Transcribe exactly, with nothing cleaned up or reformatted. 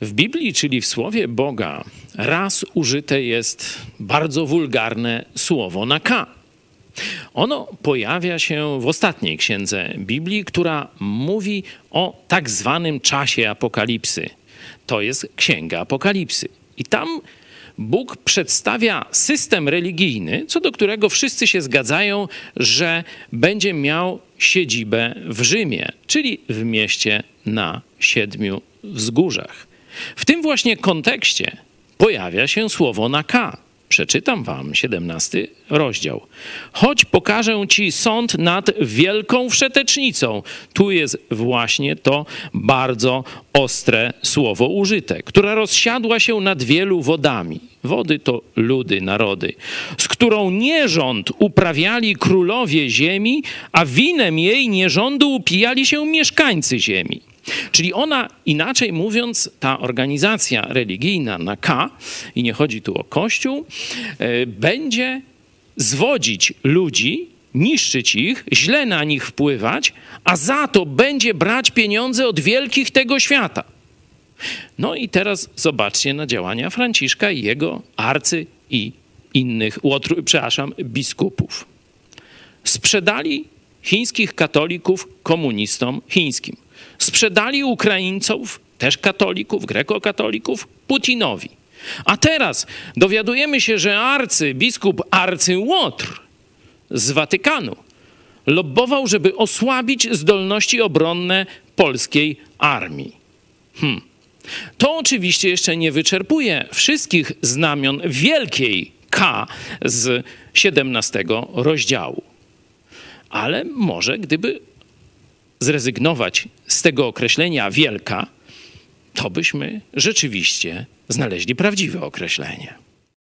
W Biblii, czyli w Słowie Boga, raz użyte jest bardzo wulgarne słowo na K. Ono pojawia się w ostatniej księdze Biblii, która mówi o tak zwanym czasie apokalipsy. To jest Księga Apokalipsy. I tam Bóg przedstawia system religijny, co do którego wszyscy się zgadzają, że będzie miał siedzibę w Rzymie, czyli w mieście na siedmiu wzgórzach. W tym właśnie kontekście pojawia się słowo na K. Przeczytam wam siedemnasty rozdział. Choć pokażę ci sąd nad wielką wszetecznicą. Tu jest właśnie to bardzo ostre słowo użyte, która rozsiadła się nad wielu wodami. Wody to ludy, narody, z którą nierząd uprawiali królowie ziemi, a winem jej nierządu upijali się mieszkańcy ziemi. Czyli ona, inaczej mówiąc, ta organizacja religijna na K, i nie chodzi tu o Kościół, będzie zwodzić ludzi, niszczyć ich, źle na nich wpływać, a za to będzie brać pieniądze od wielkich tego świata. No i teraz zobaczcie na działania Franciszka i jego arcy i innych, przepraszam, biskupów. Sprzedali chińskich katolików komunistom chińskim. Sprzedali Ukraińców, też katolików, grekokatolików, Putinowi. A teraz dowiadujemy się, że arcybiskup Arcyłotr z Watykanu lobbował, żeby osłabić zdolności obronne polskiej armii. Hmm. To oczywiście jeszcze nie wyczerpuje wszystkich znamion wielkiej K z siedemnastego rozdziału. Ale może gdyby zrezygnować z tego określenia wielka, to byśmy rzeczywiście znaleźli prawdziwe określenie.